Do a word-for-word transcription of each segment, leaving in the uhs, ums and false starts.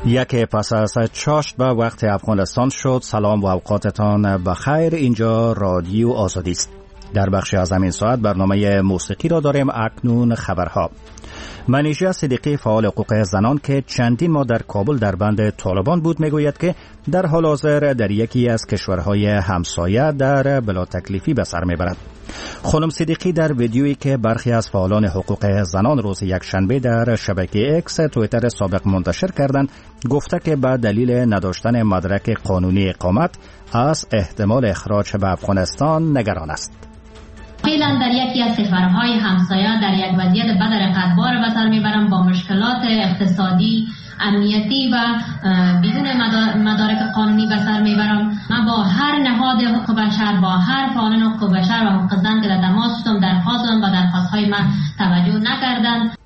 یک پس از چاشت به وقت افغانستان شد. سلام و اوقاتتان بخیر. اینجا رادیو آزادی است. در بخش از همین ساعت برنامه موسیقی را داریم. اکنون خبرها. منیژه صدیقی فعال حقوق زنان که چندین ماه در کابل در بند طالبان بود میگوید که در حال حاضر در یکی از کشورهای همسایه در بلا تکلیفی به سر میبرد. خانم صدیقی در ویدیویی که برخی از فعالان حقوق زنان روز یکشنبه در شبکه اکس توییتر سابق منتشر کردند گفته که به دلیل نداشتن مدرک قانونی اقامت از احتمال اخراج به افغانستان نگران است. فعلا در یکی از کشورهای همسایه در یک وضعیت بد رقتبار به سر میبرم با مشکلات اقتصادی، امنیتی و بدون مدارک قانونی به سر میبرم. من با هر نهاد حقوق بشر، با هر فعالان حقوق بشر و حقوق زن که در تماس شدم، درخواست دادم و درخواست‌های من توجه نکردند.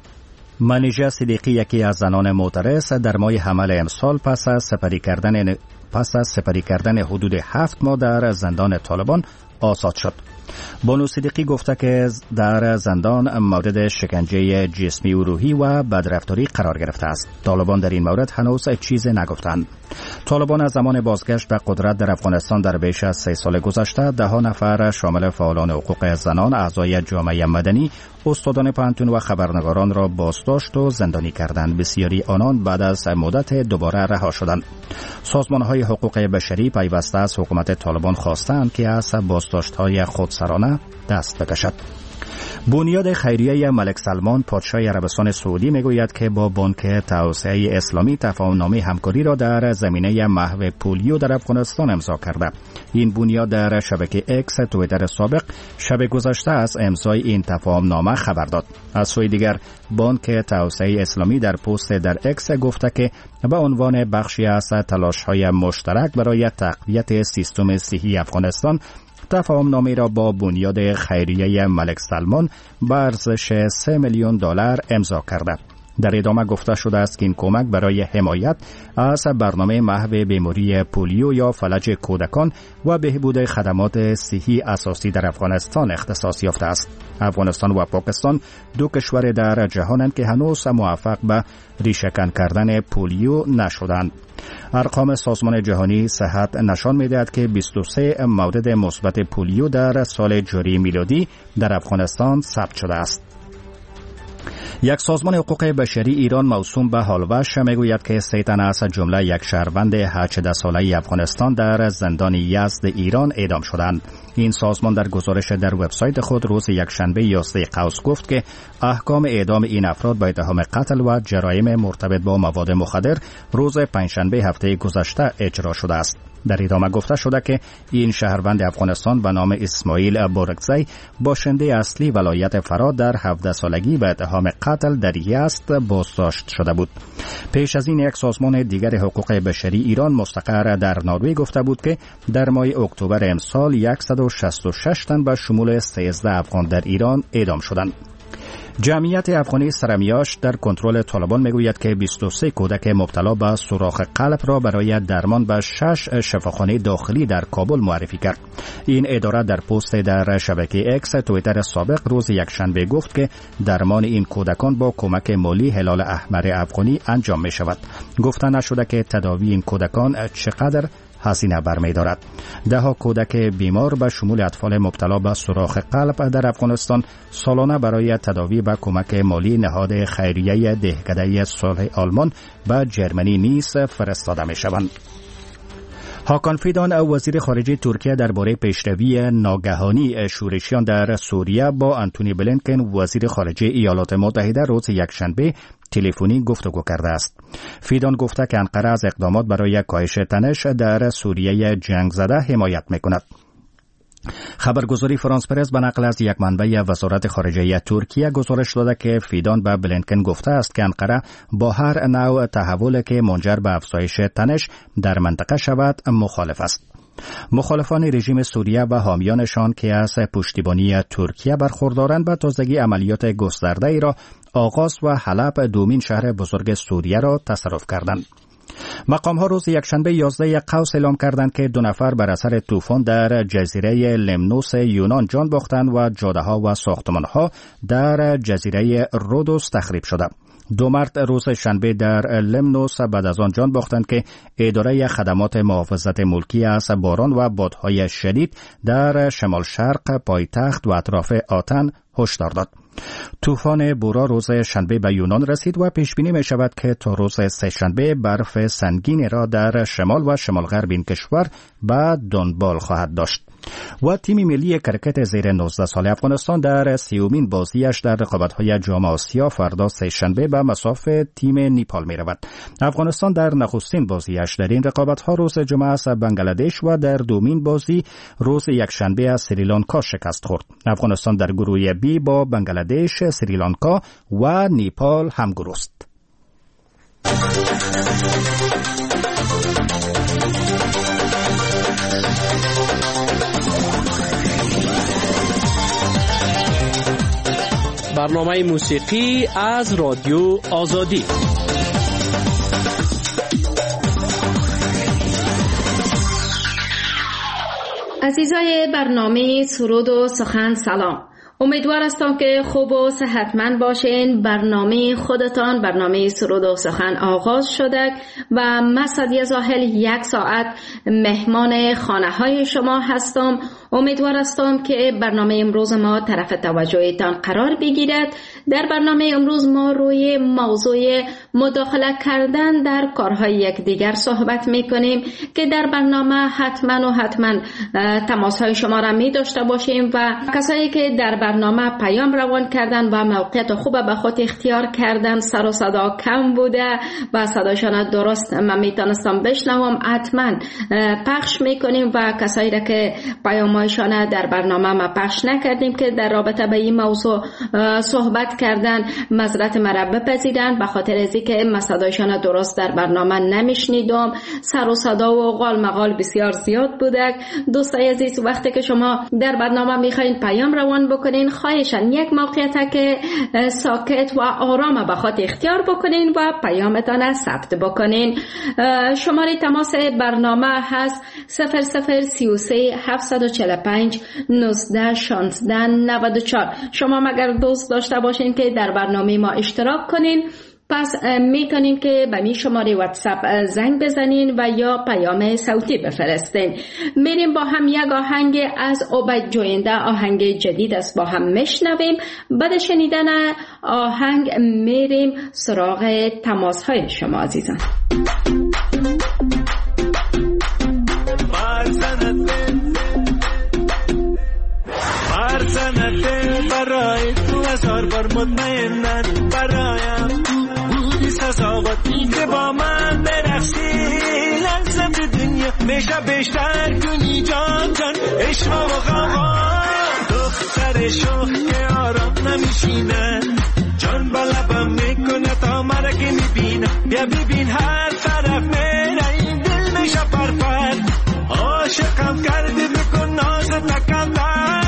منیژه صدیقی یکی از زنان معترض در ماه حمل امسال پس از سپری کردن پس از سپری کردن حدود هفت ماه در زندان طالبان آزاد شد. بانو صدیقی گفته که در زندان مورد شکنجه جسمی و روحی و بدرفتاری قرار گرفته است. طالبان در این مورد هنوز چیزی نگفتند. طالبان از زمان بازگشت به قدرت در افغانستان در بیش از سه سال گذشته ده ها نفر شامل فعالان حقوق زنان، اعضای جامعه مدنی، استادان پانتون و خبرنگاران را بازداشت و زندانی کردند. بسیاری آنان بعد از مدت دوباره رها شدند. سازمان‌های حقوق بشری پیوسته از حکومت طالبان خواستند که از بازداشت‌های خودسرانه دست بکشد. بنیاد خیریه ملک سلمان پادشاه عربستان سعودی میگوید که با بانک توسعه اسلامی تفاهم‌نامه همکاری را در زمینه محو پولیو در افغانستان امضا کرده. این بنیاد در شبکه اکس توییتر سابق شب گذشته از امضای این تفاهم‌نامه خبر داد. از سوی دیگر بانک توسعه اسلامی در پست در اکس گفته که به عنوان بخشی از تلاش‌های مشترک برای تقویت سیستم صحی افغانستان تفاهم‌نامه را با بنیاد خیریه ملک سلمان به ارزش سه میلیون دلار امضا کرده. در ادامه گفته شده است که این کمک برای حمایت از برنامه محو بیماری پولیو یا فلج کودکان و بهبود خدمات صحی اساسی در افغانستان اختصاص یافته است. افغانستان و پاکستان دو کشور در جهانند که هنوز موفق به ریشه‌کن کردن پولیو نشدند. ارقام سازمان جهانی صحت نشان می‌دهد که بیست و سه مورد مثبت پولیو در سال جاری میلادی در افغانستان ثبت شده است. یک سازمان حقوق بشری ایران موسوم به هالوش میگوید که سه تن از جمله یک شهروند هجده ساله افغانستان در زندان یزد ایران اعدام شدند. این سازمان در گزارش در وبسایت خود روز یکشنبه یازده قوس گفت که احکام اعدام این افراد با اتهام قتل و جرایم مرتبط با مواد مخدر روز پنجشنبه هفته گذشته اجرا شده است. در ادامه گفته شده که این شهروند افغانستان به نام اسماعیل بورکزی باشنده اصلی ولایت فراد در هفده سالگی به اتهام قتل در یزد بازداشت شده بود. پیش از این یک سازمان دیگر حقوق بشری ایران مستقر در نروژ گفته بود که در ماه اکتبر امسال صد و شصت و شش تن به شمول سیزده افغان در ایران اعدام شدند. جمعیت افغانی سرمیاش در کنترل طالبان میگوید که بیست و سه کودک مبتلا به سوراخ قلب را برای درمان به شش شفاخانه داخلی در کابل معرفی کرد. این اداره در پست در شبکه اکس توییتر سابق روز یکشنبه گفت که درمان این کودکان با کمک مالی هلال احمر افغانی انجام می شود. گفته نشده که تداوی این کودکان چقدر هزینه برمی‌دارد. ده ها کودک بیمار به شمول اطفال مبتلا به سوراخ قلب در افغانستان سالانه برای تداوی به کمک مالی نهاد خیریه دهکده صلح آلمان به جرمنی نیز فرستاده می‌شوند. هاکان فیدان وزیر خارجه ترکیه درباره پیشروی ناگهانی شورشیان در سوریه با آنتونی بلینکن وزیر خارجه ایالات متحده روز یکشنبه تلفنی گفتگو کرده است. فیدان گفته که انقره از اقدامات برای کاهش تنش در سوریه جنگ زده حمایت می‌کند. خبرگزاری فرانس پرس به نقل از یک منبع وزارت خارجه ترکیه گزارش داده که فیدان به بلینکن گفته است که انقره با هر نوع تحول که منجر به افزایش تنش در منطقه شود مخالف است. مخالفان رژیم سوریه و حامیانشان که از پشتیبانی ترکیه برخوردارند به تازگی عملیات گسترده ای را آغاز و حلب دومین شهر بزرگ سوریه را تصرف کردند. مقام‌ها روز یکشنبه یازده قوس اعلام کردند که دو نفر بر اثر طوفان در جزیره لمنوس یونان جان باختند و جاده‌ها و ساختمان‌ها در جزیره رودوس تخریب شده. دو مرد روز شنبه در لمنوس بعد از آن جان باختند که اداره خدمات محافظت ملکی از باران و بادهای شدید در شمال شرق پایتخت و اطراف آتن هشدار داد. طوفان بورا روز شنبه به یونان رسید و پیش بینی می شود که تا روز سه شنبه برف سنگینی را در شمال و شمال غرب این کشور به دنبال خواهد داشت. و تیم ملی کرکت زیر نوزده سال افغانستان در سیومین بازیش در رقابت‌های جام آسیا فردا سه شنبه به مصاف تیم نیپال می رود. افغانستان در نخستین بازیش در این رقابت‌ها روز جمعه از بنگلادش و در دومین بازی روز یکشنبه از سریلانکا شکست خورد. افغانستان در گروه بی با بنگلادش، سریلانکا و نیپال همگروه است. برنامه موسیقی از رادیو آزادی. عزیزای برنامه سرود و سخن سلام. امیدوار هستم که خوب و صحتمند باشین. برنامه خودتان برنامه سرود و سخن آغاز شده و من سعدیه زاهل یک ساعت مهمان خانه های شما هستم. امیدوار هستم که برنامه امروز ما طرف توجهتان قرار بگیرد. در برنامه امروز ما روی موضوع مداخله کردن در کارهای یکدیگر صحبت میکنیم که در برنامه حتما و حتما تماس های شما را می داشته باشیم و کسایی که در برنامه پیام روان کردن و موقعیت خوب به خود اختیار کردن، سر و صدا کم بوده و صداشان درست من میتونستم بشنوم، حتما پخش میکنیم و کسایی را که پیامایشان در برنامه ما پخش نکردیم که در رابطه به این موضوع صحبت کردن معذرت مرا بپذیرن، به خاطر از اینکه من صدایشان درست در برنامه نمیشنیدم. سر و صدا و قال مقال بسیار زیاد بوده. دوستای عزیز، وقتی که شما در برنامه میخواین پیام روان بکنین، خواهشاً یک موقعیت که ساکت و آرام به خود اختیار بکنین و پیامتان ثبت بکنین. شماره تماس برنامه هست صفر صفر سی و سه هفتصد و چهل و پنج نوزده شانزده نود و چهار. شما مگر دوست داشته باشین که در برنامه ما اشتراک کنین، پس میتونین که به می شماره واتساپ زنگ بزنین و یا پیام صوتی بفرستین. میریم با هم یک آهنگ از عبید جوینده، آهنگ جدید است، با هم میشنویم. بعد شنیدن آهنگ میریم سراغ تماس های شما عزیزان. برای تو هزار بار مطمئنن برایم بودی سزاوتی که با من برقصی لذت دنیا میشه بیشتر کنی جان جان عشق و غما دختر شوخ که آرام نمیشینه جان با لبم میکنه تا مرا که میبینه بیا ببین هر طرف میره این دل میشه پرپر عاشقم کردی بکن ناز تکندر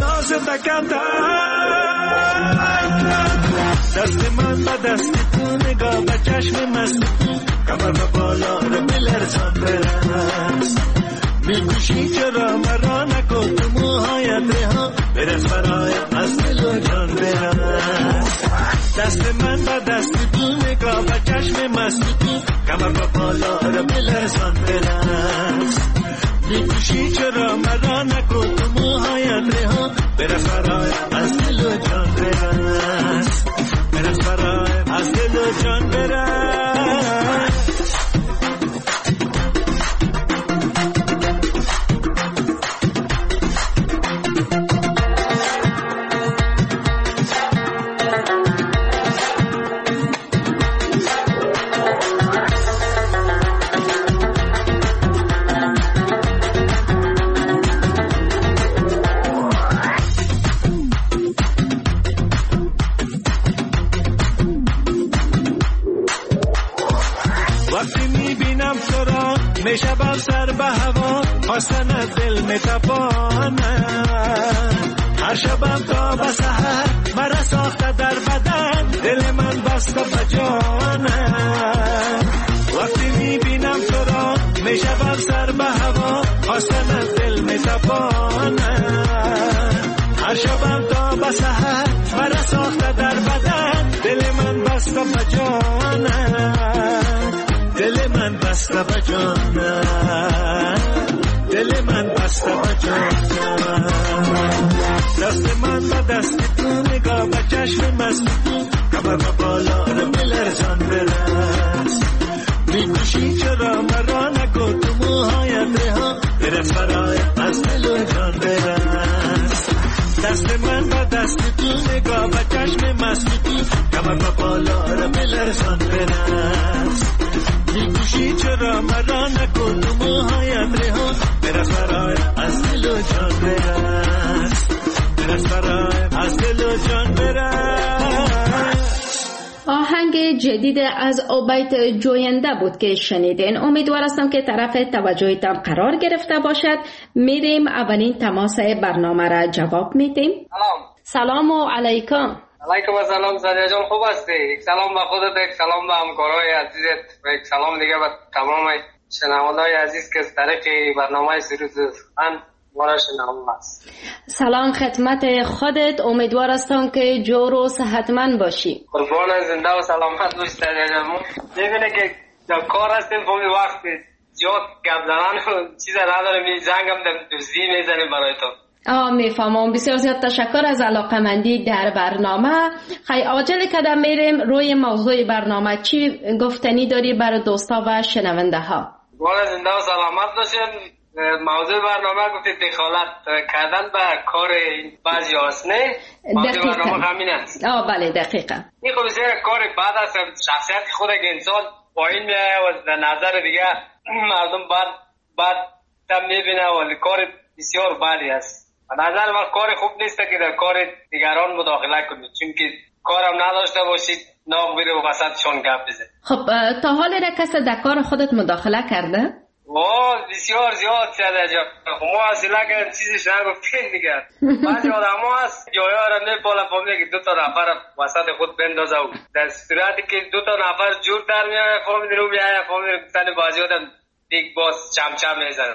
دست من به دست تو نگاه به چشم مست کمر به بالا رو بلرزان برست میگوشی چرا مرا نکن تو موهایت ها برس برایم از دل و جان برست دست من به دست تو نگاه به چشم مست کمر به بالا رو بلرزان برست میگوشی چرا مرا نکن تو موهایت ها برس برایم از دل و جان برست برس برایم از دل و جان برست میشبم سر به هوا خواستن دل میتپانه هر شبم تا به سحر مرا ساخته در بدن دل من بسته به جانه وقتی میبینم تو را میشبم سر به هوا خواستن دل میتپانه هر شبم تا به سحر مرا ساخته در بدن دل من بسته به جانه بسته به جانم، دل من بسته به جانم. دست من به دست تو، نگاه به چشم مست تو، کمر به بالا رو بلرزان برس. میکشی چرا مرا نکن تو موهایت ها، برس برای از دل و جان برس. دست من به دست تو، نگاه به چشم مست تو، کمر به بالا رو بلرزان برس. میکشی چرا مرا نکن تو موهایت ها، برس برای از دل و جان برس. برس برای از دل و جان برس. آهنگ جدید از عبید جوینده بود که شنیدین. امیدوار هستم که طرف توجهتان قرار گرفته باشد. میریم اولین تماس برنامه را جواب میدیم. سلام. سلام و علیکم. علیکم السلام. سادیا جان خوب هستی؟ یک سلام به خودت، یک سلام به همکارای عزیزت و یک سلام دیگه به تمام شنونده‌های عزیز که از طریق برنامه سرود من مارا شنوم است. سلام خدمت خودت. امیدوار هستم که جور و صحتمند باشی. قربان زنده و سلامت باشی سادیا جان. میبینه که در کار هستیم، فهمی وقت زیاد گپ زدن چیز نداره، می زنگم در دوزی میزنیم برای تو. آه میفهمم. بسیار زیاد تشکر از علاقمندی در برنامه. خیلی عاجل کدام میریم روی موضوع برنامه. چی گفتنی داری برای دوستا و شنونده ها؟ قربان زنده و سلامت باشین. موضوع برنامه گفتید دخالت کردن به کار بعضی هاست، نه؟ موضوع برنامه همین است. آه بله دقیقا. این خب بسیار کار بعد است، شخصیت خود که انسان پایین میایه و در نظر دیگه مردم بعد بعد تم میبینه و کار بسیار بدی است. و نظر من کار خوب نیست که در کار دیگران مداخله کنید، چون که کارم نداشته باشید ناغ بیره و وسطشون گپ بزن. خب تا حال را کسی در کار خودت مداخله کرده؟ واه بسیار زیاد شده جا. ما اصلا که چیزش نگفتین دیگه. بعضی آدم ها هست جایه را نپاله فهمیده که دو تا نفر وسط خود بندازه و در صورتی که دو تا نفر جور در میایه فهمیده رو میایه فهمیده تن بازی آدم دیگ باز چمچم میزنه.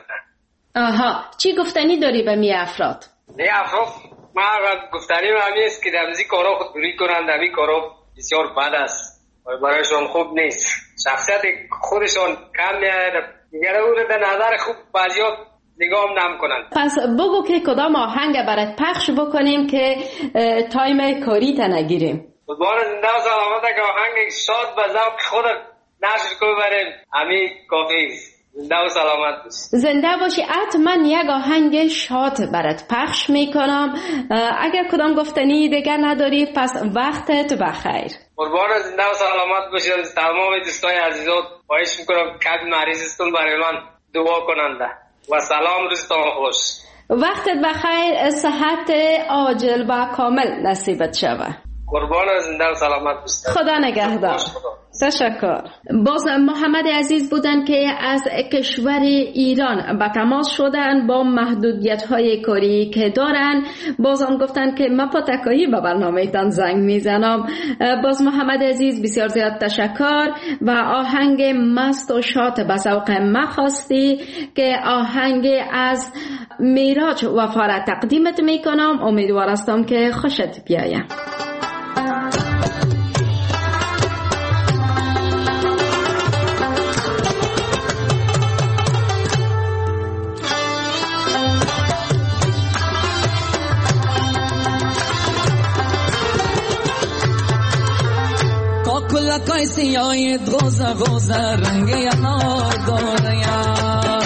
آها چی گفتنی داری به می افراد؟ نه افراد ما گفتنی رو همی است که در همزی کارا خود دوری کنند، همی کارا بسیار بد است و برایشان خوب نیست. شخصیت خودشان کم میایه دیگر او رو در نظر خوب بعضیات نگاه نم کنند. پس بگو که کدام آهنگ برات پخش بکنیم که تایم کاری تا نگیریم. قربان زنده و سلامت که آهنگ شاد به ذوق خودت نشر کنی بریم همین کافی است. زنده و سلامت باشی. زنده باشی. حتما یک آهنگ شاد برات پخش میکنم. اگر کدام گفتنی دیگر نداری پس وقتت بخیر. قربان زنده و سلامت باشی. تمام دوستای عزیزات خواهش میکنم که مریضتون برای من دعا کننده و سلام، روزتون خوش. وقتت بخیر، صحت عاجل و کامل نصیبت شود. قربان زنده و سلامت باشی. خدا نگهدار. تشکر. باز محمد عزیز بودن که از کشور ایران به تماس شدن با محدودیت های کاری که دارن. باز هم گفتن که من پاتکایی به برنامه تان زنگ میزنم. باز محمد عزیز بسیار زیاد تشکر و آهنگ مست و شاد به ذوق ما خواستی که آهنگ از میراج وفا را تقدیمت میکنم. امیدوار هستم که خوشت بیاید. کلکای سیای غوزه غوزه رنگ انار داره یار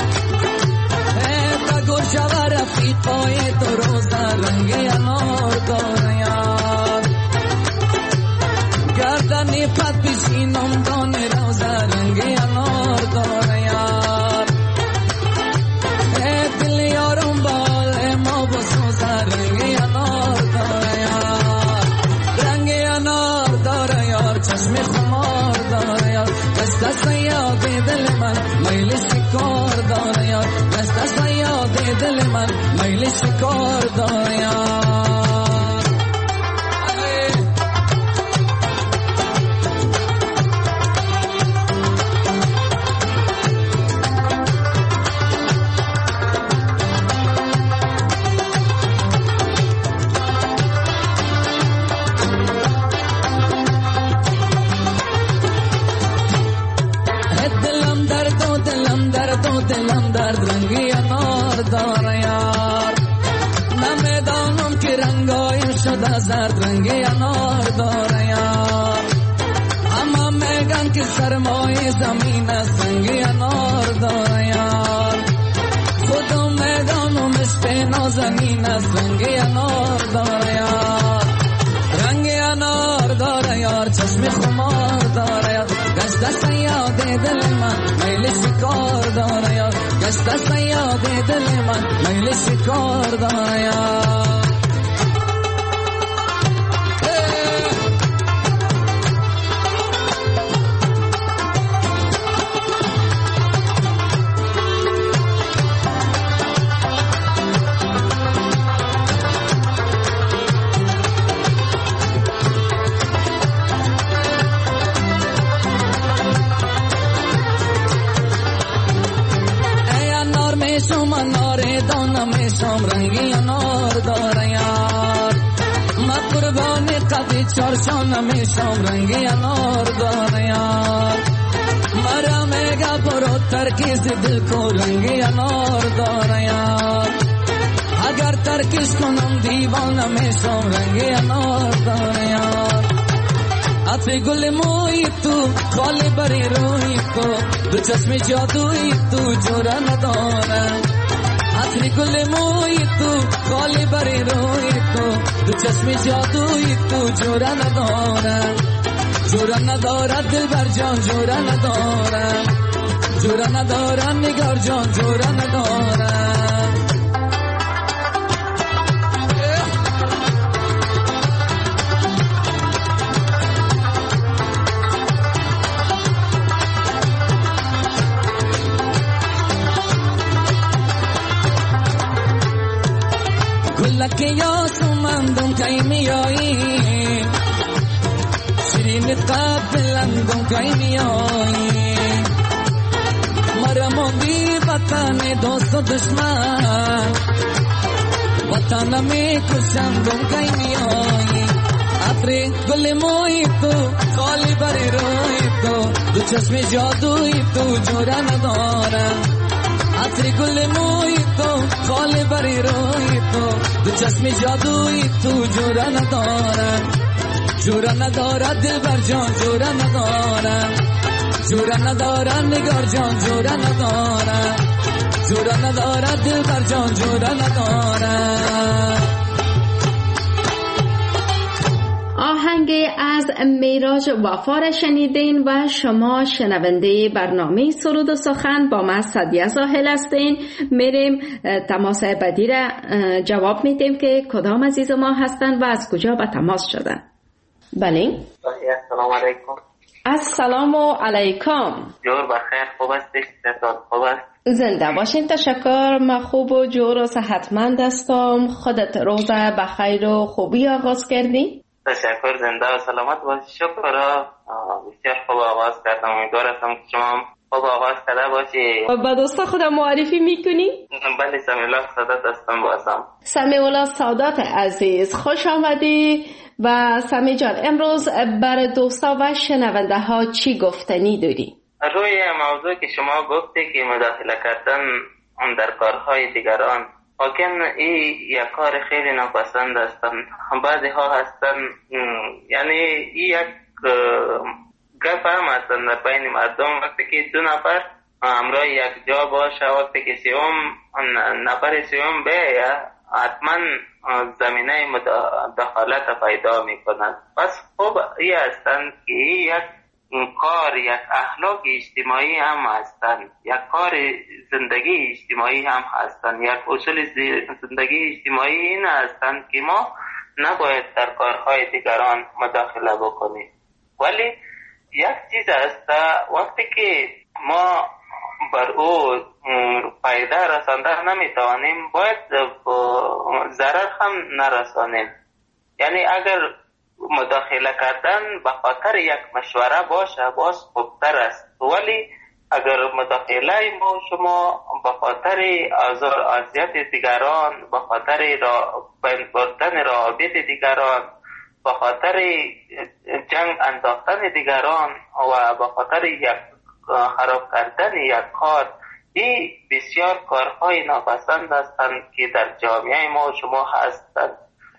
تا گوشه و رفیقای تو روزه رنگ انار داره یار گردنی پد پیشینم دانه روزه رنگ انار داره یار دل یارم بال ما بسوزه رنگ انار داره یار رنگ انار داره یار چشم خمار داره یار دست دست یاد دل من میل شکار داره یار دست دست یاد دل من میل شکار داره یار دلم در داره یار. نمیدانم که رنگایم شده زرد رنگ انار داره یار. اما میگن که سرمایه زمین است رنگ انار داره یار. خودم میدانم عشق نازنین است رنگ انار داره یار. رنگ انار داره یار، چشم خمار داره یار. گشته سیاد دل من میل شکار داره یار. گشته سیاد دل من میل شکار داره یار. میشم انار دانه میشم رنگی انار داره یار. ما قربان قدی چارشانه میشم رنگی انار داره یار. مرا میگه برو ترکیز دل کو رنگی انار داره یار. اگر ترکیش کنم دیوانه میشم رنگی انار داره یار. عطر گل موی تو خالی بری روی تو دو چشم جادوی تو جوره نداره. عطر گل موی تو خالی بری روی تو دو چشم جادوی تو جوره نداره. جوره نداره دل بر جان جوره نداره. جوره نداره نگار جان جوره نداره. گلک یاسمندم کی میایی، شیرین قبلندم کی میایی. مرا موندی وطن دوست و دشمن، وطن می کشندم کی میایی. عطر گل موی تو خالی بری روی تو دو چشم جادوی تو جوره نداره. عطر گل موی تو خالی بری روی تو دو چشم جادوی تو جوره نداره. جوره نداره دل بر جان جوره نداره. جوره نداره نگار جان جوره نداره. جوره نداره دل بر جان جوره نداره. آهنگ از میراج وفا را شنیدین و شما شنونده برنامه سرود و سخن با من سعدیه زاهل هستین. میریم تماس بعدی را جواب میدیم که کدام عزیز ما هستن و از کجا به تماس شدن. بله السلام علیکم. السلام علیکم. جور بخیر، خوب هستی؟ خوب است؟ زنده باشین. تشکر. من خوب و جور و صحتمند هستم. خودت روز بخیر و خوبی آغاز کردی؟ تشکر، زنده و سلامت باشی. شکر، بسیار خوب آغاز کردم. امیدوار هستم که شما خوب آغاز کرده باشی. با دوستا خودم معرفی میکنی؟ بله، سمیع الله سادات هستم. بازم سمیع الله سادات عزیز، خوش آمدی. و سمیع جان، امروز برای دوستا و شنونده ها چی گفتنی داری؟ روی موضوع که شما گفتی که مداخله کردن در کارهای دیگران، واقعا این یک کار خیلی ناپسند هستن. بعضی ها هستن، یعنی این یک گپ هم هستن در بین مردم. وقتی که دو نفر همراه یک جا باشه، وقتی که سیوم نفر سیوم به حتما زمینه دخالت پیدا می کند. پس خوب این هستن که یک کار، یک اخلاق اجتماعی هم هستن، یک کار زندگی اجتماعی هم هستن. یک اصول زندگی اجتماعی این هستن که ما نباید در کارهای دیگران مداخله بکنیم. ولی یک چیز هست، وقتی که ما بر او فایده رسانده نمیتوانیم، باید ضرر هم نرسانیم. یعنی اگر مداخله کردن به خاطر یک مشوره باشه، باز خوبتر است. ولی اگر مداخله ما شما به خاطر آزار اذیت دیگران، به خاطر را بردن روابط دیگران، به خاطر جنگ انداختن دیگران و به خاطر یک خراب کردن یک کار این بسیار کارهای ناپسند هستند که در جامعه ما و شما هستند.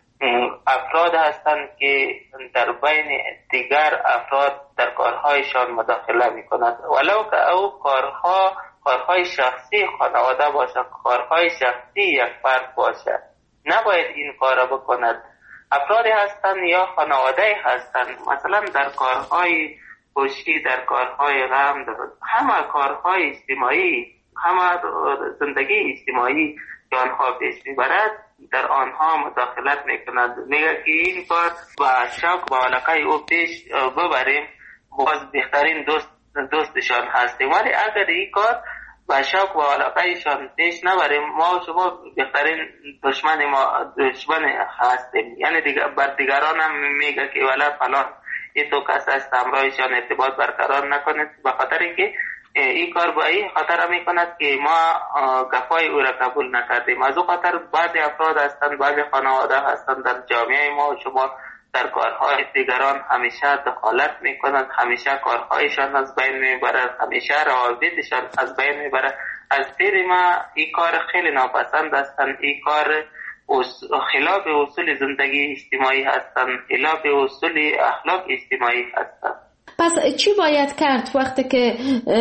افراد هستند که در بین دیگر افراد در کارهایشان مداخله می کند، ولو که او کارها کارهای شخصی خانواده باشد، کارهای شخصی یک فرد باشد، نباید این کار بکند. افرادی هستند یا خانواده هستند مثلا در کارهای خوشی، در کارهای غم، همه کارهای اجتماعی، همه زندگی اجتماعی که آنها پیش میبرد در آنها مداخلت میکند. میگه که این کار با شوق با علاقه او پیش ببریم، باز بهترین دوست دوستشان هستیم، ولی اگر این کار با شوق و علاقه ایشان پیش نبریم، ما شما بهترین دشمن ما دشمن هستیم. یعنی دیگر بر دیگران هم میگه که ولی فلان این تو کس است، همراهشان ارتباط برقرار نکنید، به خاطر اینکه این کار با این خاطر میکند که ما گفای او را قبول نکردیم. از او خاطر بعضی افراد هستند، بعضی خانواده هستند در جامعه ما و شما در کارهای دیگران همیشه دخالت میکنند، همیشه کارهایشان از بین میبرند، همیشه روابطشان از بین میبرند. از دید ما این کار خیلی ناپسند هستند. این کار خلاف اصول زندگی اجتماعی هستند، خلاف اصول اخلاق اجتماعی هستند. پس چی باید کرد وقتی که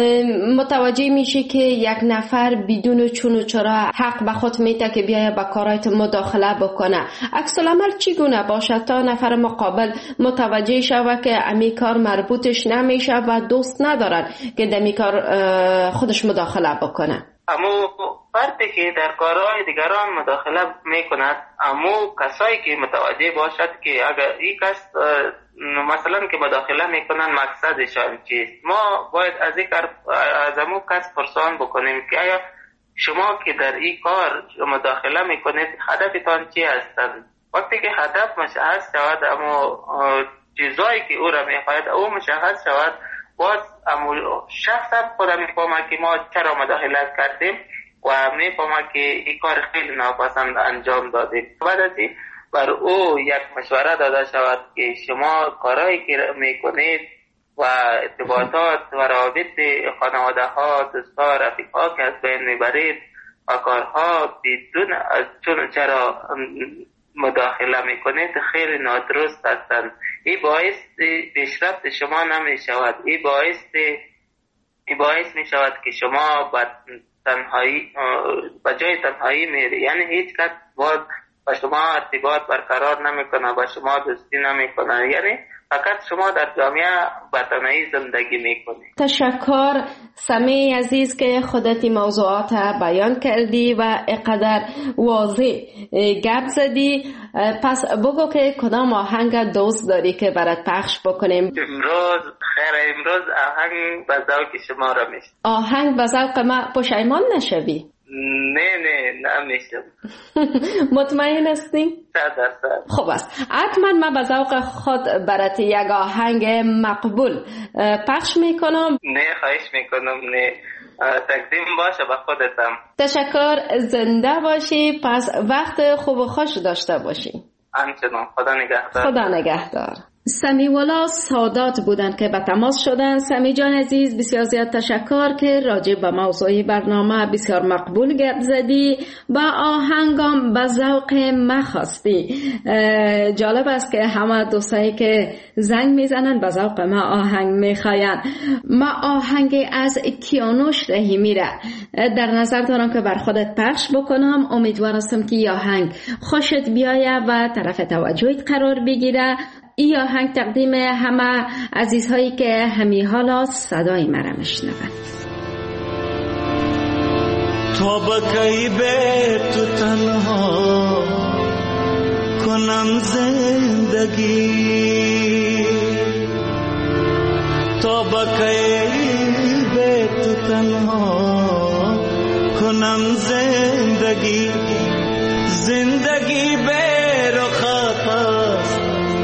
متوجه میشی که یک نفر بدون چون و چرا حق به خود میده که بیایه با کارایت مداخله بکنه؟ عکس العمل چگونه باشد تا نفر مقابل متوجه شود که امی کار مربوطش نمیشه و دوست ندارد که دمی کار خودش مداخله بکنه؟ امو فردی که در کارهای دیگران مداخله میکند، امو کسایی که متوجه باشد که اگر این کس مثلا که مداخله میکنن مقصدشان چیست، ما باید از این کار از امو کس پرسان بکنیم که آیا شما که در این کار مداخله میکنید هدفتان چی هستند؟ وقتی که هدف مشخص شود، امو چیزایی که او را میخواهد او مشخص شود، باز امو شخص هم خودم میفهمه که ما چرا مداخلت کردیم و میفهمه که این کار خیلی ناپسند انجام دادیم. بعد از این بر او یک مشوره داده شود که شما کارهایی که میکنید و ارتباطات و روابط خانواده ها، دوستا، رفیقا که از بین میبرید و کارها بدون از چون چرا مداخله میکنید خیلی نادرست هستند. این باعث پیشرفت شما نمیشود، این باعث این باعث میشود که شما با تنهایی با جای تنهایی میری، یعنی هیچ کس باز با شما ارتباط برقرار نمیکنه، با شما دوستی نمیکنه، یعنی فقط شما در جامعه با تنهایی زندگی میکنی. تشکر سمی عزیز که خودت موضوعات بیان کردی و اقدر واضح گپ زدی. پس بگو که کدام آهنگ دوست داری که برات پخش بکنیم؟ امروز خیر، امروز آهنگ به ذوق شما را میشه. آهنگ به ذوق ما پشیمان نشوی؟ نه نه نمیشم. مطمئن هستی؟ صد درصد. خب است، حتما من به ذوق خود برات یک آهنگ مقبول پخش میکنم. نه خواهش میکنم، نه تقدیم باشه به خودتم. تشکر، زنده باشی. پس وقت خوب و خوش داشته باشی. همچنان، خدا نگهدار. خدا نگهدار. سمیوالا سادات بودن که به تماس شدن. سمی جان عزیز بسیار زیاد تشکر که راجع به موضوع برنامه بسیار مقبول گپ زدی، با آهنگام به ذوق ما خواستی. جالب است که همه دوستایی که زنگ میزنن به ذوق ما آهنگ میخواین. ما آهنگ از کیانوش رحیمی را در نظر دارم که بر خودت پخش بکنم. امیدوار هستم که آهنگ خوشت بیایه و طرف توجهت قرار بگیره. این آهنگ تقدیم همه عزیزهایی که همی حالا صدای مرا میشنون. تو بکی به تو تنها کنم زندگی، تو بکی به تو تنها کنم زندگی، زندگی به رخات است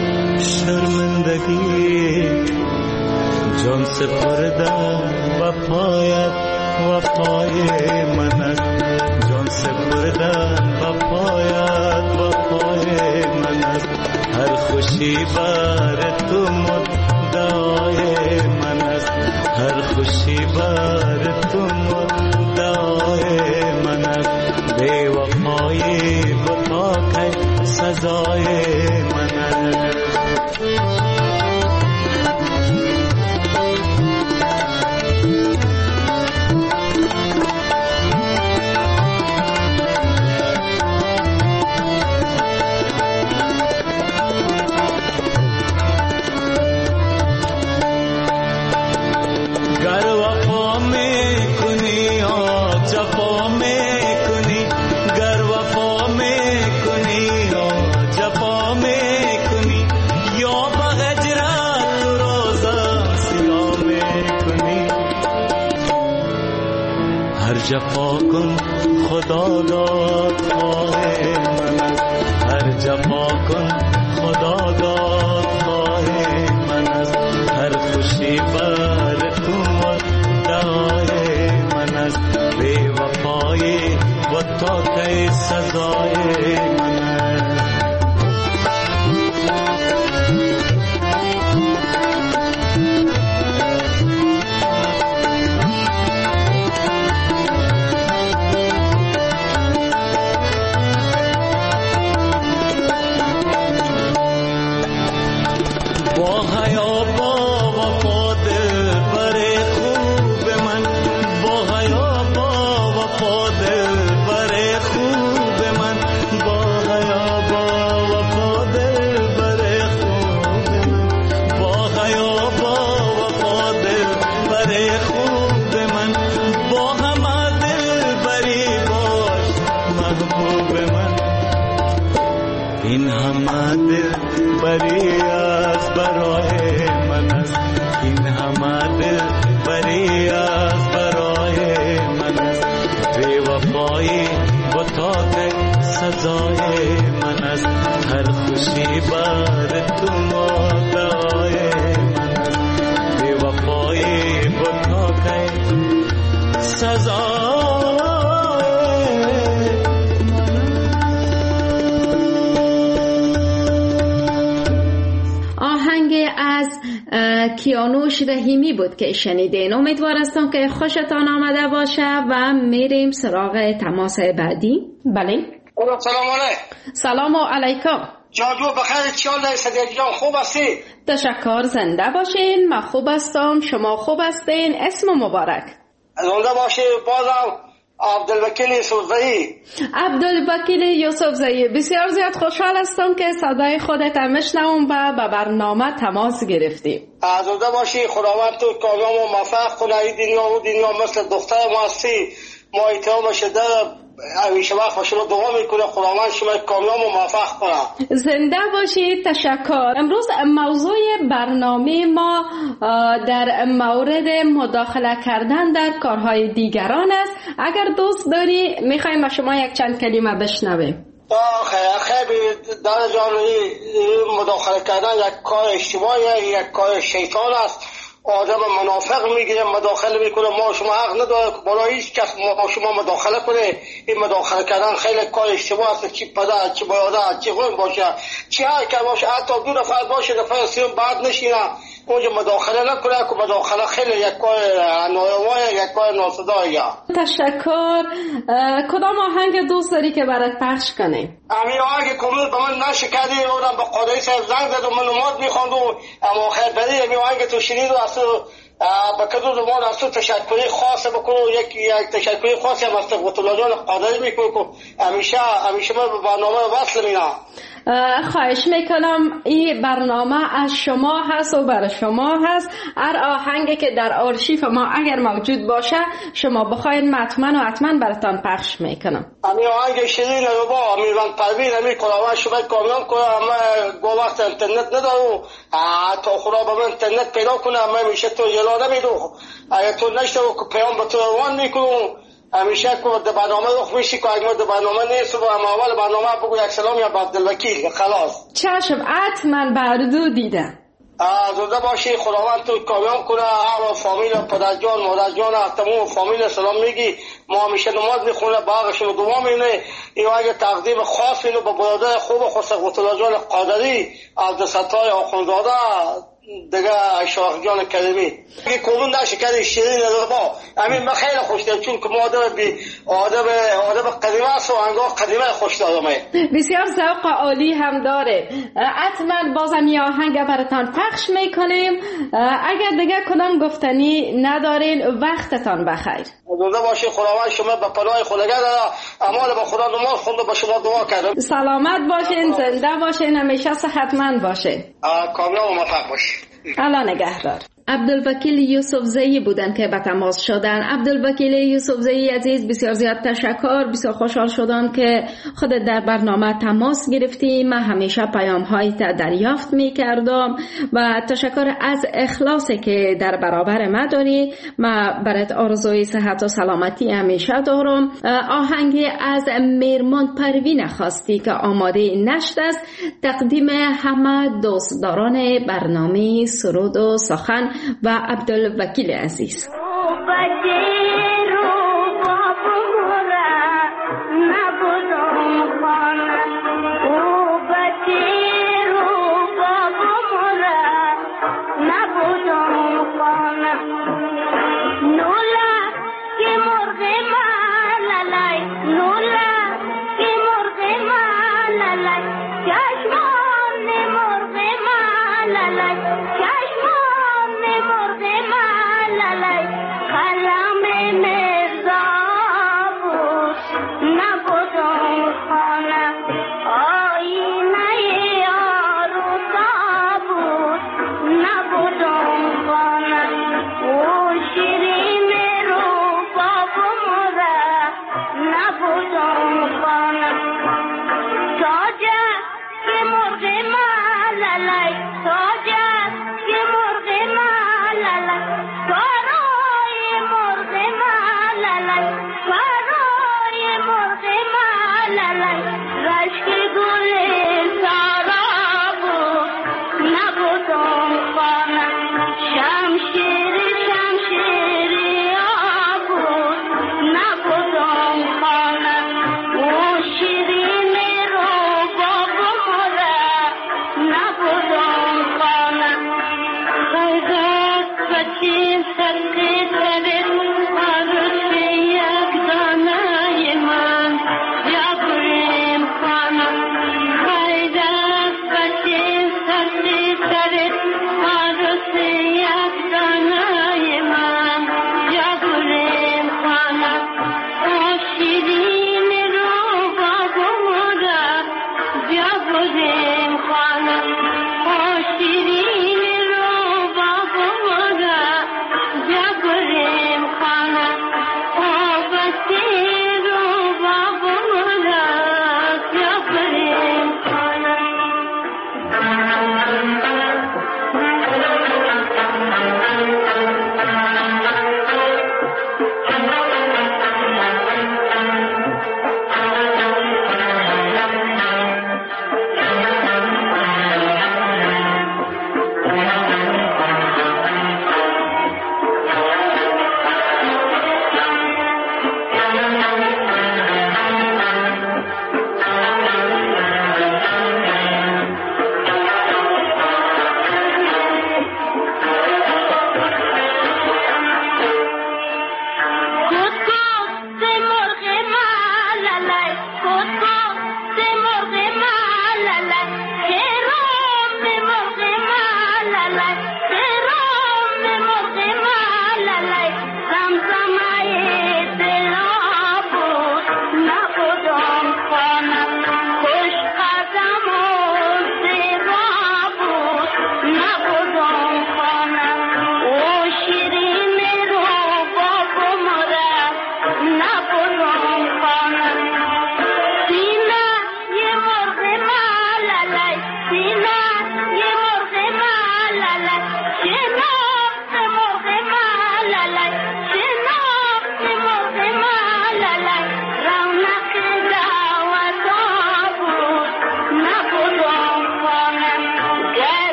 شرمندگی، جان سپردم وفایت وفای من است، جان سپردم وفایت وفای من است، هر خوشی بر تو مدعای من است، هر خوشی بر تو مدعای وفای بتا که سزای من جفا کن خدا داد خواه من هر جفا کن خدا داد خواه من هر خوشی بر تو دعای من بی وفای و تا کی سزای من این همه دل بری از برای من است این همه دل بری از برای من است بی وفایی بتا که سزای من است هر خوشی بر تو دعای من است بی وفایی بتا که سزای کیانوش رحیمی بود که شنیدین. امیدوار هستم که خوشتان آمده باشه و میریم سراغ تماس بعدی. بله سلام علیکم. سلام علیکم. جاجو بخیر چیال صدیق جان خوب هستی؟ تشکر زنده باشین. من خوب هستم شما خوب هستین؟ اسم مبارک. زنده باشی. بازم عبدالوکیل یوسفزئی. عبدالوکیل یوسفزئی بسیار زیاد خوشحال هستم که صدای خودت میشنوم و به برنامه تماس گرفتی. زنده باشی. خداوند تو کامیاب و موفق کنه. این دنیا و دنیا مثل دختر ما هستی ما اتهام شده همیشه وقت شما دعا میکنه خداوند شما کامیاب و موفق کنه. زنده باشید. تشکر. امروز موضوع برنامه ما در مورد مداخله کردن در کارهای دیگران است. اگر دوست داری میخوایم با شما یک چند کلمه بشنویم. خیلی خیلی در جان مداخله کردن یک کار اشتباهی یک کار شیطان است. آدم منافق میگیره مداخله میکنه. ما شما حق نداره برای هیچ کس ما شما مداخله کنه. این مداخله کردن خیلی کار اشتباه است. چی پدر چی برادر چی خون باشه چی هر که باشه حتی دو نفر باشه نفر سیون بعد نشینه اونجا مداخله نکنه که مداخله خیلی یک کار ناروا یک کار ناسزاییه. تشکر. کدام آهنگ دوست داری که برات پخش کنیم؟ همین آهنگ کامل به من نشه کردی اونم به قادری صاحب زنگ زد و من نماد میخواند و اما خیر بری همین آهنگ تو شنید و اصلا به کدو زمان اصلا تشکری خاص بکنه یک یک تشکری خاصی هم از الله جان قادری میکنه که همیشه همیشه من به برنامه وصل مینا. خواهش میکنم. این برنامه از شما هست و برای شما هست. هر آهنگی که در آرشیف ما اگر موجود باشه شما بخواید حتما و حتما براتان پخش میکنم. همین آهنگ شیرین رو با میران پروین همین کلاوه شما کامیان کنه. اما گو وقت اینترنت ندارو تا خدا به من اینترنت پیدا کنه. اما میشه تو جلا نمیدو اگر تو نشته و پیام به تو روان میکنم همیشه که در برنامه رو خوشی که اگر در برنامه نیست و اما اول برنامه بگو یک سلام یا عبدالوکیل خلاص. چشم حتما بردو دیدم. زنده باشی. خداوند تو کامیاب کنه. هر فامیل پدرجان مادرجان تمام فامیل سلام میگی. ما همیشه نماز میخونه باغشون دعا میکنه. این اگه تقدیم خاص اینو به برادر خوب خسرو الله جان قادری عبدالستار آخوندزاده دیگه اشراق جان کریمی که کلون در شکر شیرین ربا همین من خیلی خوش دارم چون که ما آدم بی آدم آدم قدیمه است و انگاه قدیمه خوش دارم. بسیار ذوق عالی هم داره. حتما بازم یه آهنگ براتان پخش میکنیم. اگر دیگه کدام گفتنی ندارین وقتتان بخیر. زنده باشین. خداوند شما به پناه خداگاه اعمال با خدا نماز خونده به شما دعا کردم. سلامت باشین، زنده باشین، همیشه صحتمند باشین. کامیاب و موفق باشین. الله نگهدار. عبدالوکیل یوسف زئی بودن که به تماس شدن. عبدالوکیل یوسف زئی عزیز بسیار زیاد تشکر. بسیار خوشحال شدم که خودت در برنامه تماس گرفتی. من همیشه پیام هایی تا دریافت می کردم و تشکر از اخلاصی که در برابر ما داری. من برات آرزوی صحت و سلامتی همیشه دارم. آهنگی از میرمان پروین خواستی که آماده نشد است. تقدیم همه دوستداران برنامه سرود و سخن و عبدالوکیل عزیز. Kalam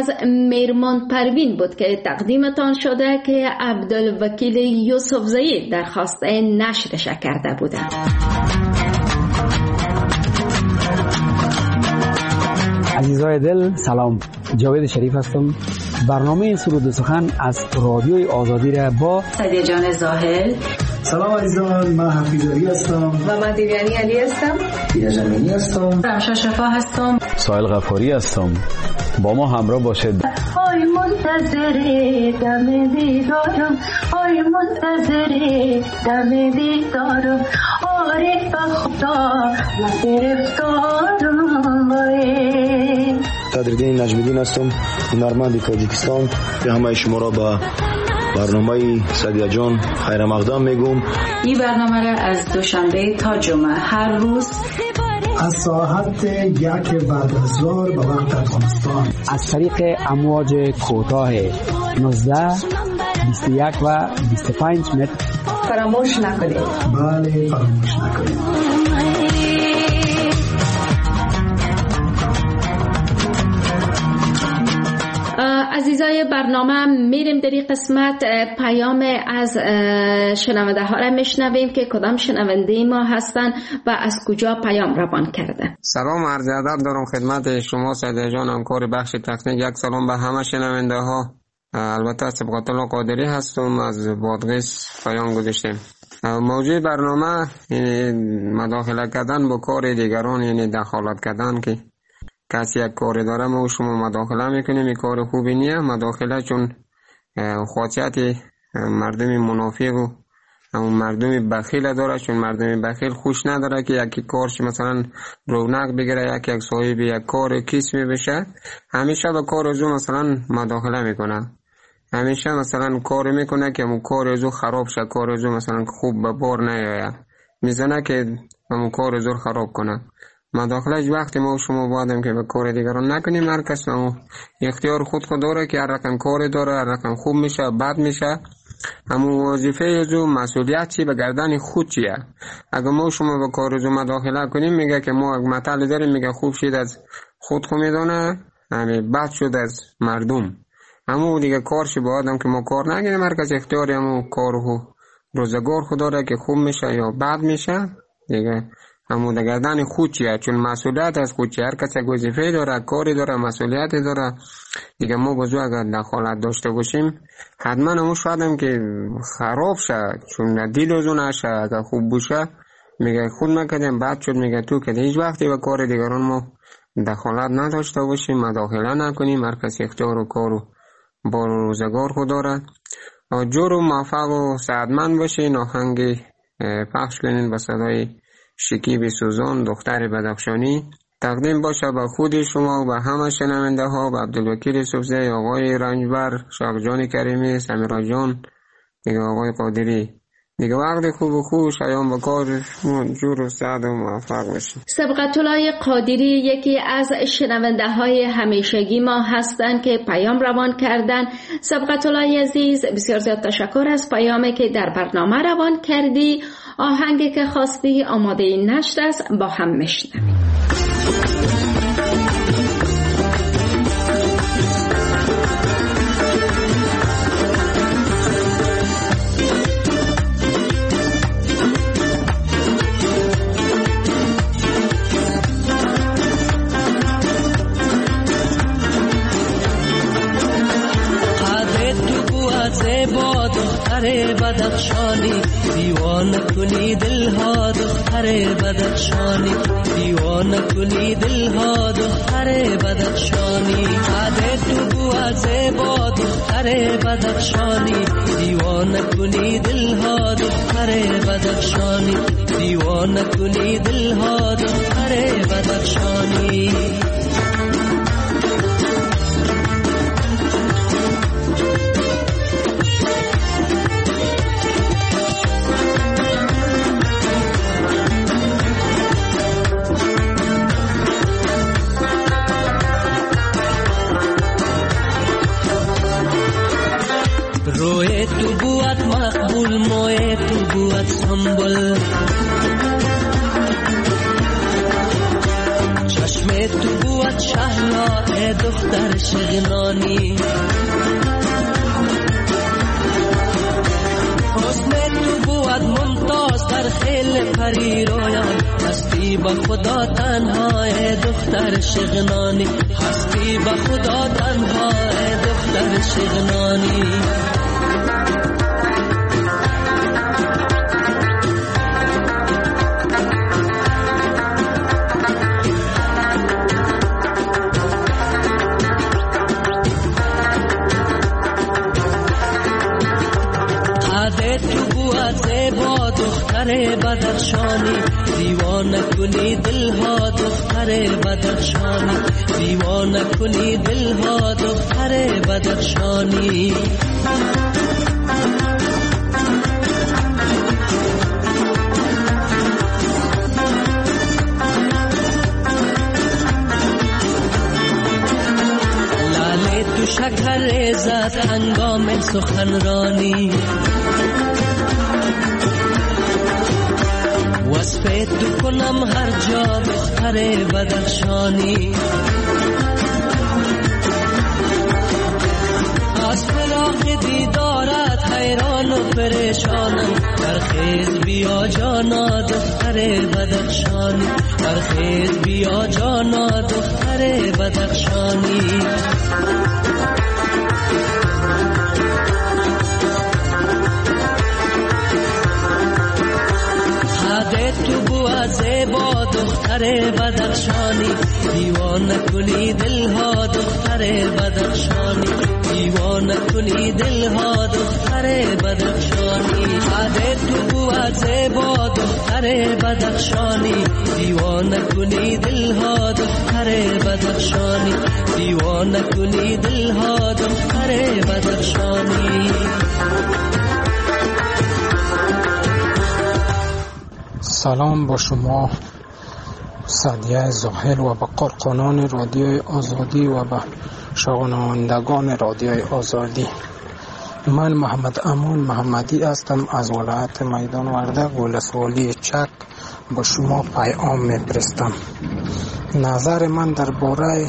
از میرمان پروین بود که تقدیمتان شده که عبدالوکیل یوسفزئی درخواست نشرش کرده بودند. عزیزای دل سلام، جاوید شریف هستم. برنامه سرود و سخن از رادیوی آزادی را با سعدیه جان زاهل. سلام عزیزان، من حفیظ علی هستم و من دیویانی علی هستم. دیده جمینی هستم. رمشا شفا هستم. سایل غفاری هستم. با ما همراه باشید. آی منتظر دم دیدارم، آی منتظر دم دیدارم، آره بخدا من گرفتارم وای. صدرالدین نجمیدین هستم، هنرمند تاجیکستان. به همه شما را با برنامه سعدیه جان خیر مقدم میگم. این برنامه را از دوشنبه تا جمعه هر روز از ساعت یک بعد از ظهر به وقت افغانستان از طریق امواج کوتاه نوزده، بیست و یک و بیست و پنج متر فراموش نکنید. بله فراموش نکنید. عزیزای برنامه، میریم در این قسمت پیام از شنونده ها را میشنویم که کدام شنونده ما هستن و از کجا پیام روان کرده. سلام، عرض ادب دارم خدمت شما سعدیه جان، همکار بخش تکنیک. یک سلام به همه شنونده ها. البته سبقت الله قادری هستم، از بادغیس پیام گذاشتم. موضوع برنامه یعنی مداخله کردن با کار دیگران، یعنی دخالت کردن که کسی یک کاری داره ما شما مداخله میکنیم. این کار خوبی نیه مداخله، چون خاصیت مردم منافق و مردم بخیل داره. چون مردم بخیل خوش نداره که یکی کارش مثلا رونق بگیره، یک یک صاحب یک کار کسمی بشه، همیشه با کار ازو مثلا مداخله میکنه، همیشه مثلا کار میکنه که مو کار ازو خراب شه، کار ازو مثلا خوب به بار نیاید، میزنه که مو کار ازو خراب کنه. مداخله وقتی ما شما بادم که به کار دیگران نکنیم. هر کس ما اختیار خود خود داره که هر رقم کار داره، هر رقم خوب میشه بد میشه. همون وظیفه ازو مسئولیت چی به گردن خود چیه. اگر ما شما به کار ازو مداخله کنیم، میگه که ما مطلع داریم، میگه خوب شید از خود خود میدونه، همین بد شد از مردم. همون دیگه کارش با آدم که ما کار نگیریم. هر کس اختیاری همون کارو روزگار خود داره که خوب میشه یا بد میشه دیگه. همون دگردن خود چیه، چون مسئولیت از خود چیه. هر کسی وظیفه داره، کاری داره، مسئولیت داره دیگه. ما بازو اگر دخالت داشته باشیم حتما همون شاید که خراب شه، چون دیل ازو نشه. اگر خوب بوشه میگه خود نکردیم بد شد، میگه تو که هیچ وقتی به کار دیگران ما دخالت نداشته باشیم، مداخله نکنیم. هر کسی اختیار و کارو با روزگار خود داره. جور و موفق و سعادتمند باشین. آهنگ پخش کنین با صدای شکیب سوزان دختر بدخشانی، تقدیم باشه به خود شما و به همه شنونده ها، به عبدالوکیل یوسفزئی، آقای رنجبر، شاقجان کریمی، سمیرا جان، دیگه آقای قادری. دیگه وقت خوب و خوش ایام با کار جور و سعد و موفق باشید. سبقت الله قادری یکی از شنونده های همیشگی ما هستند که پیام روان کردن. سبقت الله عزیز، بسیار زیاد تشکر از پیامی که در برنامه روان کردی. آهنگی که خواستی آماده نشد است، با هم میشنویم. دختر بدخشانی دیوانه کنی دلها، دختر بدخشانی دیوانه کنی دلها، دختر بدخشانی عادت تو بو زیبا، دختر بدخشانی دیوانه کنی دلها، دختر بدخشانی دیوانه کنی دلها، دختر بدخشانی. روی تو بود مقبول، موی تو بود سنبل، چشم تو بود شهلا دختر شغنانی، حسن تو بود ممتاز در خیل پری رویان، هستی با خدا تنها دختر شغنانی، هستی با خدا تنها دختر شغنانی. زیبا دختر بدخشانی، دیوانه کنی دلها دختر بدخشانی، دیوانه کنی دلها دختر بدخشانی. لاله تو شکر زد هنگام سخنرانی، وصفه تو کنم هر جا دختر بدخشانی. از فراق دیدارت حیران و پریشانم، برخیز بیا جانا دختر بدخشانی، برخیز بیا جانا دختر بدخشانی. تو بود زیبا دختر بدخشانی، دیوانه کنی دلها دختر بدخشانی، دیوانه کنی دلها دختر بدخشانی. تو بود زیبا دختر بدخشانی، دیوانه کنی دلها دختر بدخشانی، دیوانه کنی دلها دختر بدخشانی. سلام با شما سعدیه زاهل و به کارکنان رادیوی آزادی و به شنوندگان رادیوی آزادی. من محمد امان محمدی هستم از ولایت میدان وردک ولسوالی چک. با شما پیام میفرستم. نظر من درباره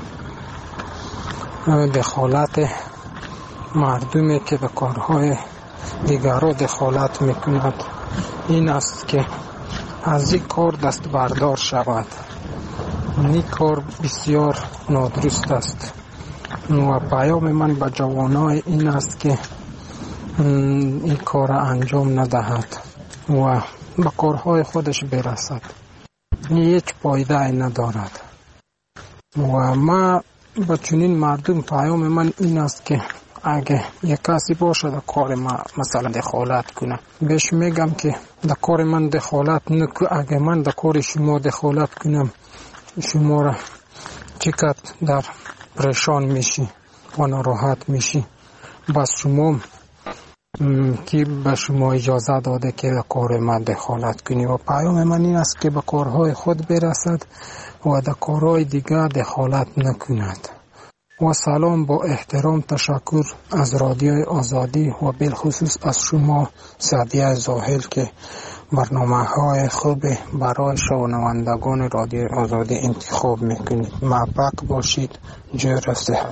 دخالت مردمی که به کارهای دیگران دخالت میکند این است که از این کار دست بردار شود. این کار بسیار نادرست است و پیام من به جوانای این است که این کار انجام ندهد و به کارهای خودش برسد. هیچ فایده ندارد و ما به چنین مردم پیام من این است که اگه یک کسی باشه کار ما مثلا دخالت کنه، بهش میگم که در کار من دخالت نکن. اگه من در کار شما دخالت کنم شما را چقدر در پریشان میشی و ناراحت میشی. بس شما که به شما اجازه داده که در کار من دخالت کنی و پیام من این است که به کارهای خود برسد و در کارهای دیگر دخالت نکند. و سلام با احترام تشکر از رادیوی آزادی و بالخصوص از شما سعدیه زاهل که برنامه های خوب برای شنوندگان رادیوی آزادی انتخاب میکنید. موفق باشید. جور صحت.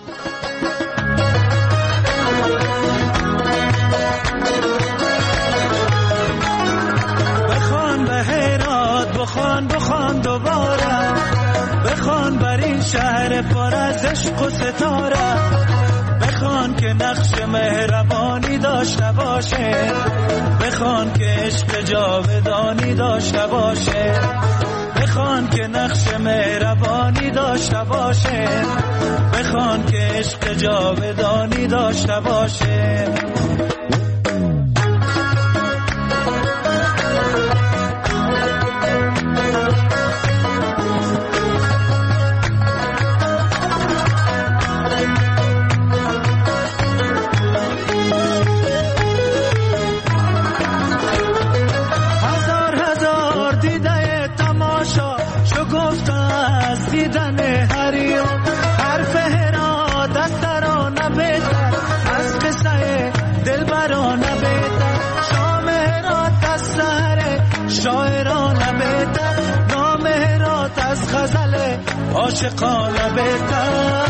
بخوان به هرات بخوان بخوان دوباره، بخوان بر این شهر پر از عشق و ستاره، بخوان که نقش مهربانی داشته باشه، بخوان که عشق جاودانی داشته باشه، بخوان که نقش مهربانی داشته باشه، بخوان که عشق جاودانی داشته باشه. دیدن هریو حرف هرادت ترانه بهتر از قصه دلبرانه بهتر، شام هرات از سهر شاعرانه بهتر، نام هرات از غزل عاشقانه بهتر.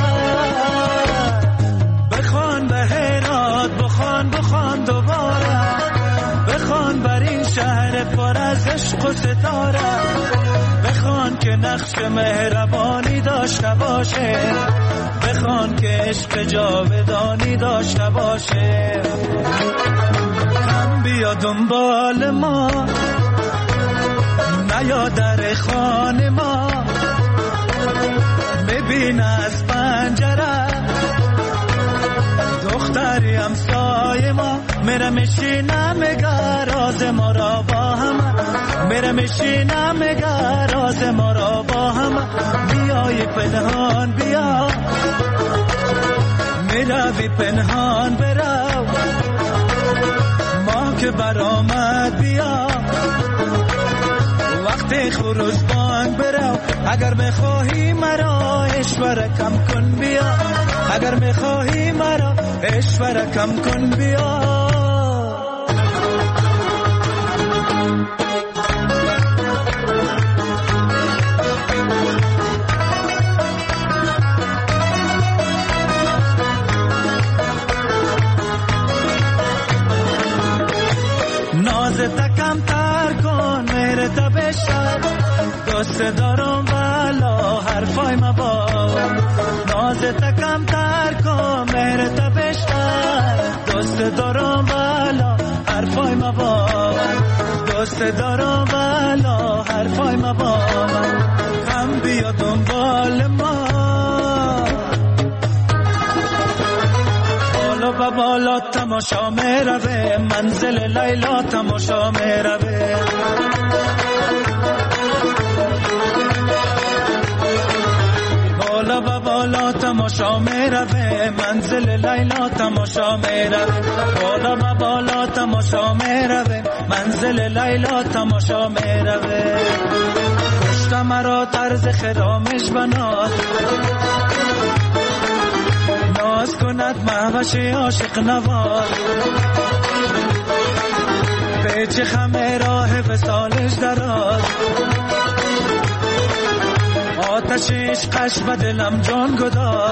بخوان به هرات، بخوان بخوان دوباره، بخوان بر این شهر پر از عشق و ستاره، بخوان که نقش مهربانی داشته باشه، بخوان که عشق جاودانی داشته باشه. کم بیا دنبال ما، نیا در خانه ما، ببین از پنجره دختری همسایه ما، میره میشینه میگه راز ما را با هم، میره میشینه میگه راز ما را با هم. بیای پنهان بیا، میروی پنهان برو، ما که برآمد بیا، وقت خروج بانگ برو. اگر میخواهی مرا اشوره کم کن بیا، اگر میخواهی مرا اشوره کم کن بیا. نازت کم تر کن میره تا بشتر، دوست دارم والا حرفای مباد. نازت کم تر کن میره تا بشتر، دوست دارم والا حرفای مباد، دوست دارم والا حرفای مباد. کم بیا دنبال ما، بالا بالا تماشا میروه، منزل لیلا تماشا میروه. بالا بالا تماشا میروه، منزل لیلا تماشا میروه. بالا بالا تماشا میروه، منزل لیلا تماشا میروه. کشت مرا طرز خرامش بناد، ناز کند مهوش عاشق نواز، پیچ خمه راه وصالش دراز، آتش عشقش به دلم جان گداز.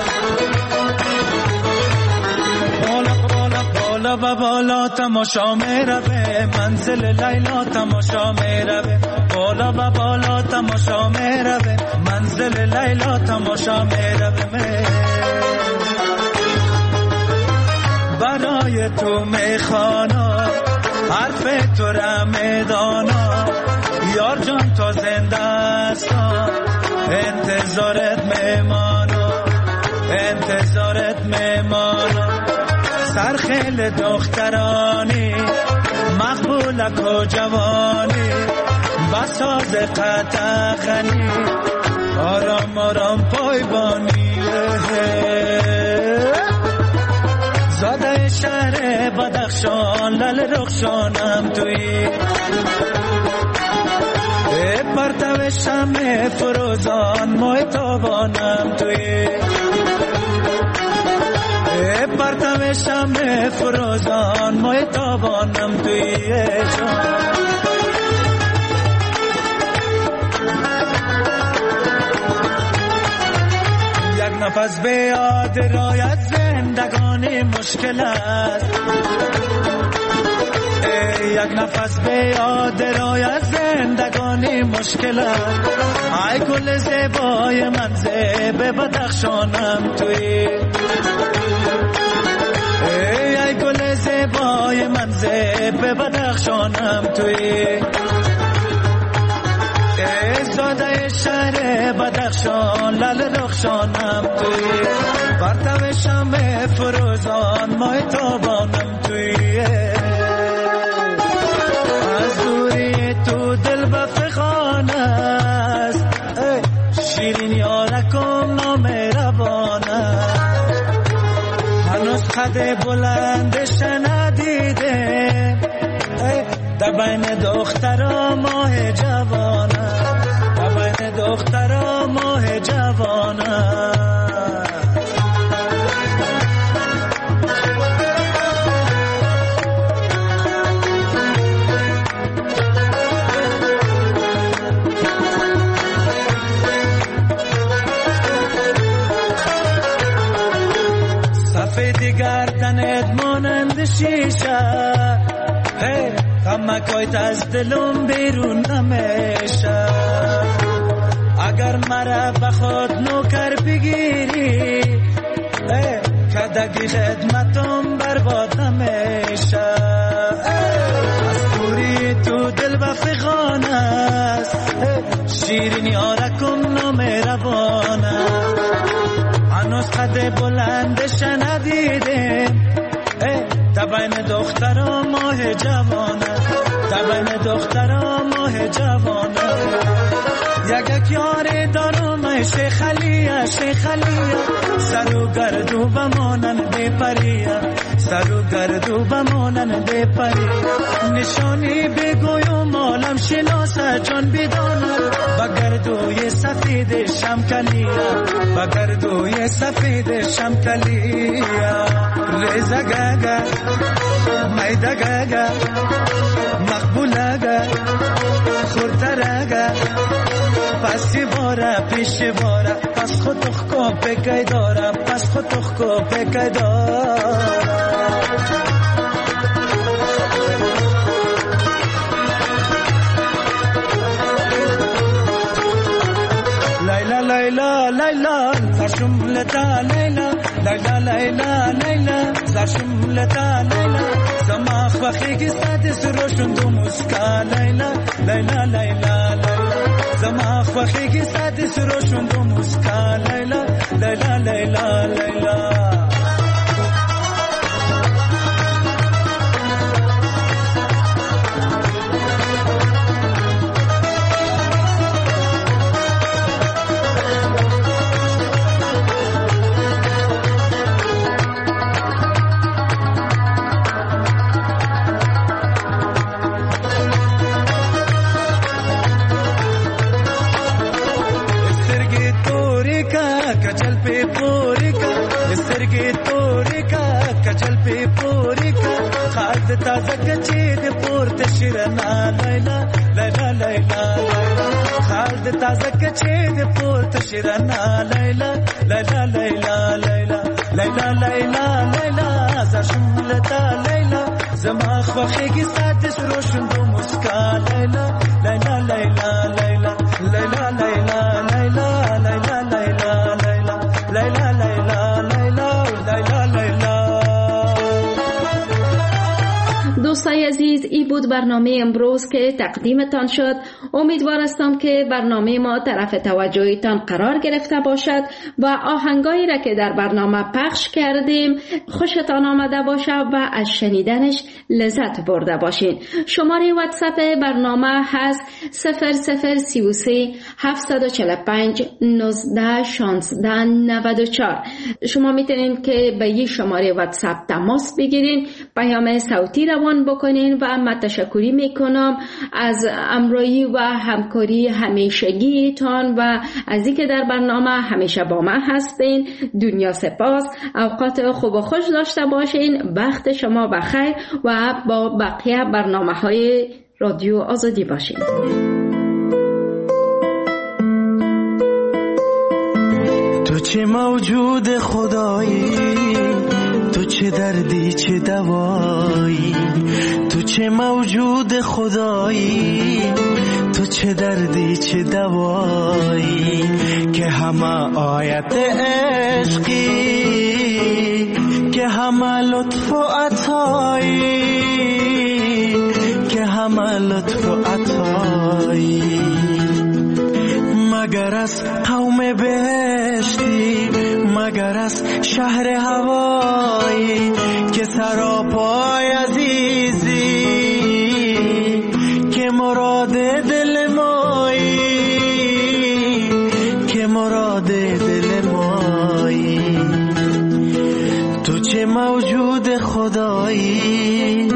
بالا بالا بالا و بالا تماشا میروه، منزل لیلا تماشا میروه. بالا و بالا تماشا میروه، منزل لیلا تماشا میروه. برای تو میخوانا حرف تو را میدانا، یار جان تا زنده هستم انتظارت میمانا، انتظارت میمانا. سرخیل دخترانی مقبولک و جوانی، بساز قطعخنی آرام آرام پایبانی. زاده شهر بدخشان لل رخشانم توی، پرتو شمع فروزان مای تابانم توی، پرتو شمع فروزان مای تابانم توی. یک نفس به یاد رایت زندگانی مشکل است، یک نفس به یاد رایت زندگانی مشکل است. ای گل زیبای من زیب بدخشانم توی، ای گل زیبای من زیب بدخشانم توی. زاده شهر بدخشان لل رخشانم توی، پرتو شمع فروزان مای تابانم توی. از دوری تو دل بفخان است، شیرین یارکم نامهربان است. هنوز خد بلندش ندیده، در بین دخترا ماه جوانه، در بین دخترا ماه جوانه. نمکایت از دلم بیرون نمیشه. اگر مرا بخواد نوکر بگیری کدگی خدمتم برباد نمیشه. از پوری تو دل و فغان است شیرینی آرکم نامهربانه. هنوز قد بلندش ندیدم تبین دخترا ماه جوانه. تبین دخترا ماه جوانه. یک یار دارم شیخ علیه شیخ علیه. سر و گردو بمانن بپریه. سر و گردو بمانن بپریه. نشانی بگویم عالم شناسه جان بداند. بگردوی سفید شمکلیه. بگردوی سفید شمکلیه. ریزه گگه میده گگه مقبوله گه خورده گه پسی باره پیش باره پس خود تخکو پکی داره. پس خود تخکو پکی داره. لیلا لیلا لیلا زرشملتا لیلا. لیلا لیلا لیلا زرشملتا لیلا. زماخ وخیگی ساده سروشن دو مسکا لیلا. لیلا لیلا لیلا زماخ وخیگی ساده سروشن دو مسکا لیلا. لیلا لیلا لیلا. تازه کچې د پورته شیرنا لیلا. لیلا لیلا لیلا خال د تازه کچې د پورته شیرنا لیلا. لیلا لیلا لیلا لیلا لیلا لیلا زرشملتا لیلا. زما خوښیږي ساده سروشن دو مسکا لیلا. لیلا لیلا لیلا لیلا لیلا لیلا لیلا لیلا لیلا لیلا لیلا لیلا لیلا لیلا. دوستای عزیز، این بود برنامه امروز که تقدیمتان شد. امیدوار هستم که برنامه ما طرف توجهتان قرار گرفته باشد و آهنگایی را که در برنامه پخش کردیم خوشتان آمده باشد و از شنیدنش لذت برده باشین. شماره واتساپ برنامه هست صفر صفر سی و سه هفتصد و چهل و پنج نوزده شانزده نود و چهار. شما میتونین که به این شماره واتساپ تماس بگیرین، پیام صوتی روان بکنین و من تشکری میکنم از همراهی و همکاری همیشگیتان و از اینکه در برنامه همیشه با من هستین. دنیا سپاس. اوقات خوب و خوش داشته باشین. وقت شما بخیر و با بقیه برنامه های رادیو آزادی باشین. تو چه موجود خدایی، تو چه دردی چه دوایی. تو چه موجود خدایی، تو چه دردی چه دوایی. که همه آیت عشقی، که همه لطف و عطایی، که همه لطف و عطایی. مگر از قوم بهشتی، مگر از شهر هوایی. که سراپای عزیزی، که مراد دل مایی، که مراد دل مایی. تو چه موجود خدایی.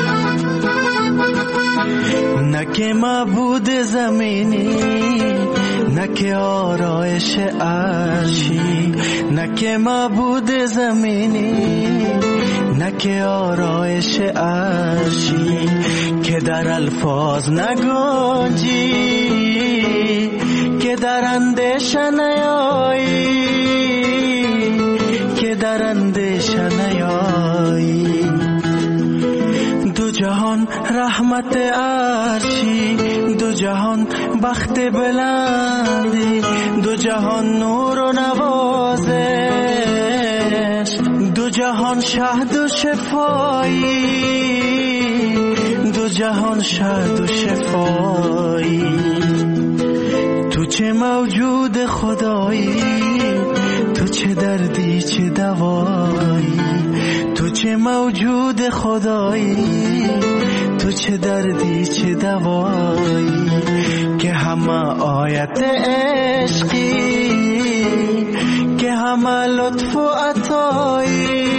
که معبود زمینی، نه که آرایش عرشی، نه که معبود زمینی، نه که آرایش عرشی که در الفاظ نگنجی، که در اندیشه نیایی، که در اندیشه نیایی. دو جهان رحمت عرشی، دو جهان بخت بلندی، دو جهان نور و نوازش، دو جهان شهد و شفایی، دو جهان شهد و شفایی. تو چه موجود خدایی، تو چه دردی چه دوایی، تو چه موجود خدایی، تو چه دردی چه دوایی. که همه آیت عشقی، که همه لطف و عطایی،